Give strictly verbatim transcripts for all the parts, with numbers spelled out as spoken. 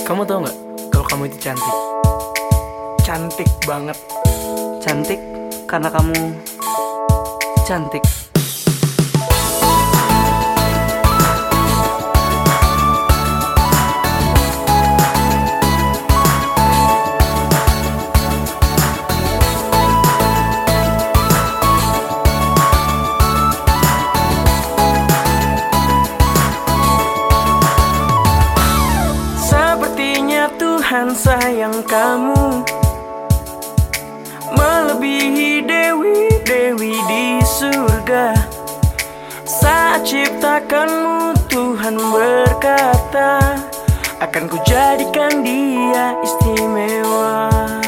Kamu tahu nggak kalau kamu itu cantik? Cantik banget. Cantik karena kamu cantik. Sepertinya Tuhan sayang kamu melebihi dewi-dewi di surga. Saat ciptakanmu Tuhan berkata, akan kujadikan dia istimewa.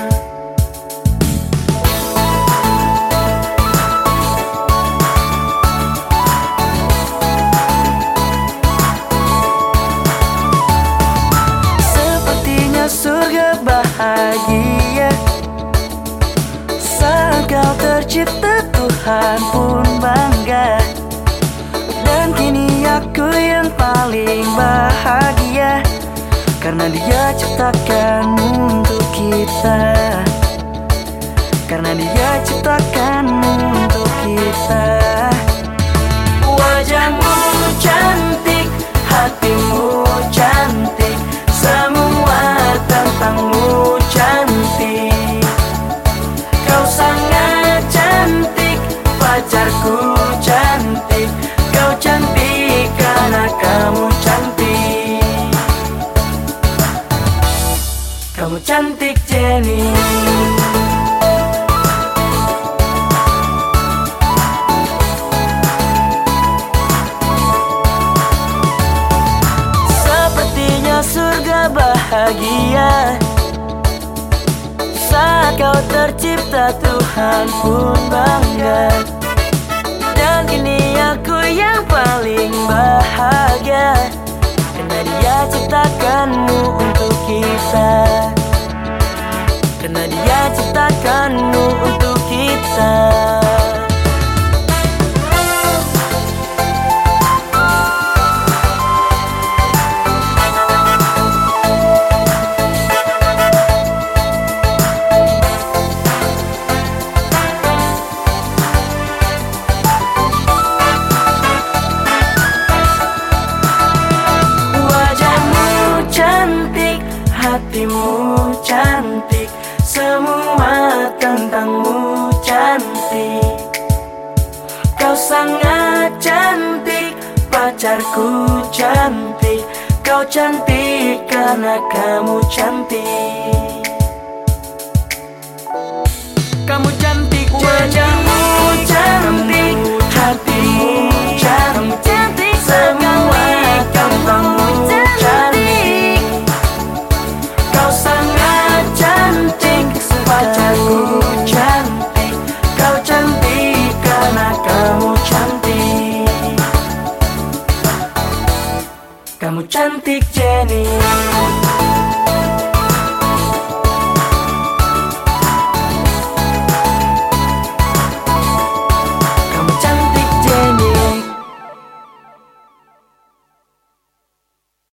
Sepertinya surga bahagia saat kau tercipta, Tuhan pun bangga. Dan kini aku yang paling bahagia karena Dia ciptakanmu untuk kita. Karena Dia ciptakanmu untuk kita. Wajahmu cantik, hatimu cantik, semua tentangmu cantik. Kau sangat cantik, pacarku cantik. Kau cantik karena kamu cantik. Kamu cantik Jenny. Sepertinya surga bahagia saat kau tercipta, Tuhan pun bangga. Dan kini aku yang paling bahagia karena Dia ciptakanmu untuk kita. Karena Dia ciptakanmu untuk kita. Hatimu cantik, semua tentangmu cantik. Kau sangat cantik, pacarku cantik. Kau cantik karena kamu cantik. Kamu